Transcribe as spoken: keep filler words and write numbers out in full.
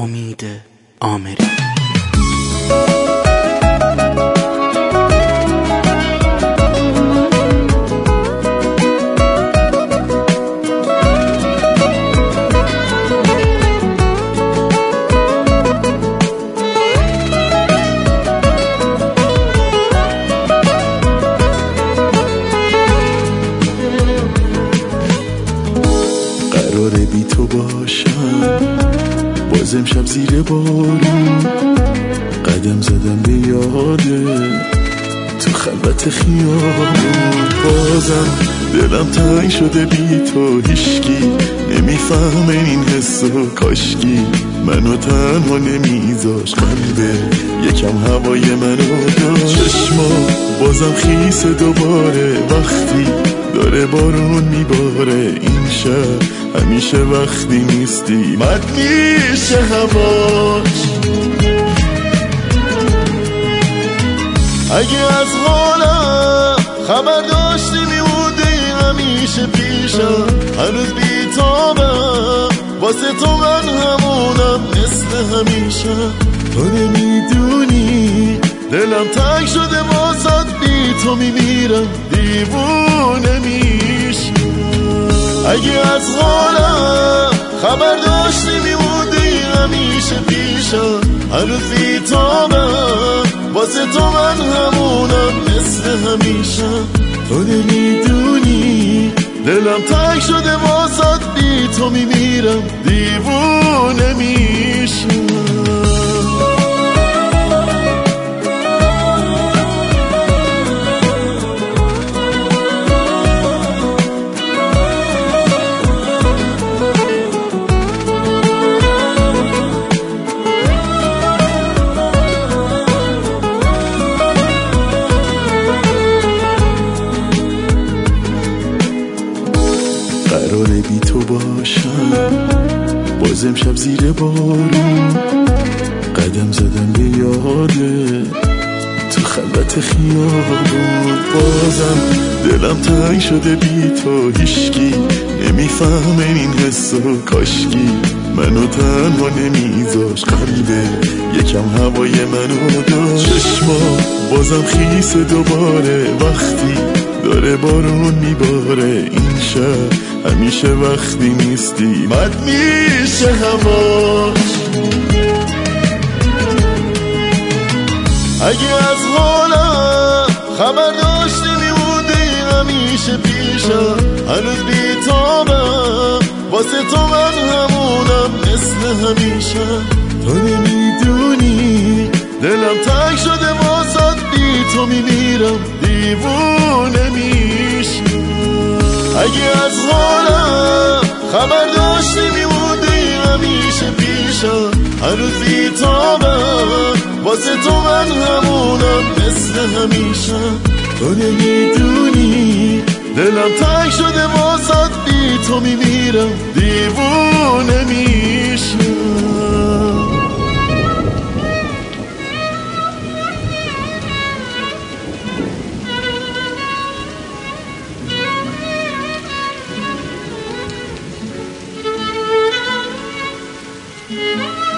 امید آمری. قراره بی تو باشم باز امشب زیر بارون، قدم زدم به یاده تو خلوت خیابون. بازم دلم تنگ شده بی تو، هیشکی نمیفهمه این حسو، کاشکی منو تنها نمیذاش، قلبه یکم هوای منو داشت. چشما بازم خیس دوباره وقتی داره بارون میباره، این شب همیشه وقتی نیستی مد میشه هواش. اگه از حالم خبر داشتی میموندی همیشه پیشم، هنوز بیتابم واسه تو من همونم مثل همیشه. تو نمیدونی دلم تنگ شده واسد، بی تو میمیرم دیوونه میشم. اگه از حالم خبر داشتی میموندی همیشه پیشم، هنوز بیتابم واسه تو من همونم مثل همیشه. تو نمیدونی دلم تنگ شده واسد، بی تو میمیرم دیوونه میشم. قراره بی تو باشم باز امشب زیر بارون، قدم زدم به یاده تو خلوت خیابون. بازم دلم تنگ شده بی تو، هیشکی نمیفهمه این حسو، کاشکی منو تنها نمیذاش، قلبه یکم هوای منو داشت. چشما بازم خیس دوباره وقتی داره بارون میباره، این شب همیشه وقتی نیستی مد میشه هواش. اگه از حالم خبر داشتی میموندی همیشه پیشم، هنوز بیتابم واسه تو من همونم مثل همیشه. تو نمیدونی دلم تنگ شده واسد، بی تو میمیرم دیوونه میشم. اگه از حالم خبر داشتی میموندی همیشه پیشم، هنوز بیتابم واسه تو من همونم مثل همیشه. تو نمیدونی دلم تنگ شده واسد، بی تو میمیرم دیوونه میشم. Yeah.